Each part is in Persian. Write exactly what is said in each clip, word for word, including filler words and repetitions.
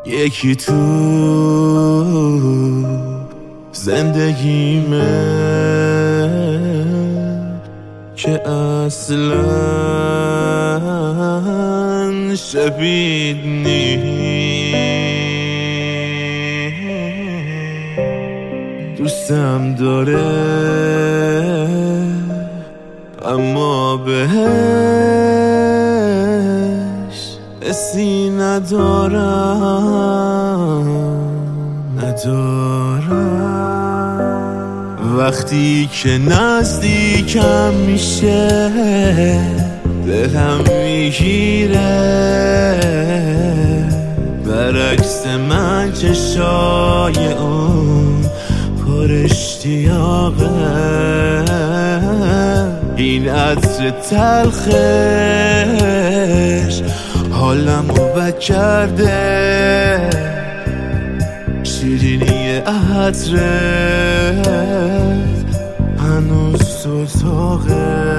یکی تو زندگیمه که اصلا شبیه نیست. دوستم داره اما بهش حسی ندارم ندارم وقتی که نزدیکم میشه دلم میگیره، برعکس من چشای اون پر اشتیاقه. این عطر تلخش حالمو بد کرده، شیرینی عطرت هنوز تو اتاقه.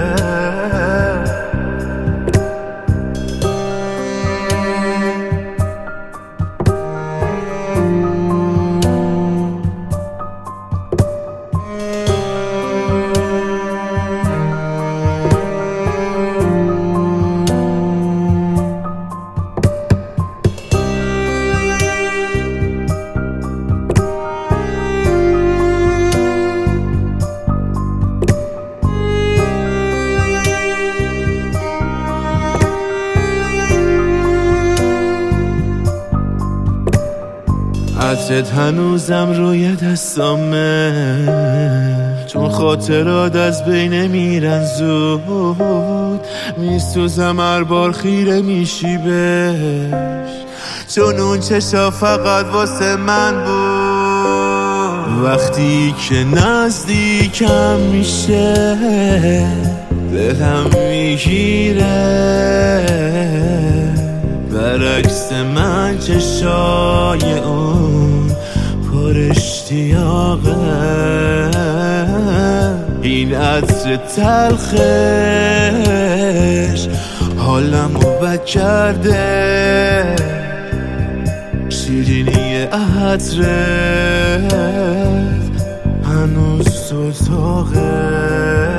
عطرت هنوزم روی دستامه، چون خاطرات از بین نمیرن زود. میسوزم هر بار خیره میشی بهش، چون اون چشا فقط واسه من بود. وقتی که نزدیکم میشه دلم میگیره، برعکس من چشای اون پر اشتیاقه. این عطر تلخش حالمو بد کرده، شیرینی عطرت هنوز تو اتاقه.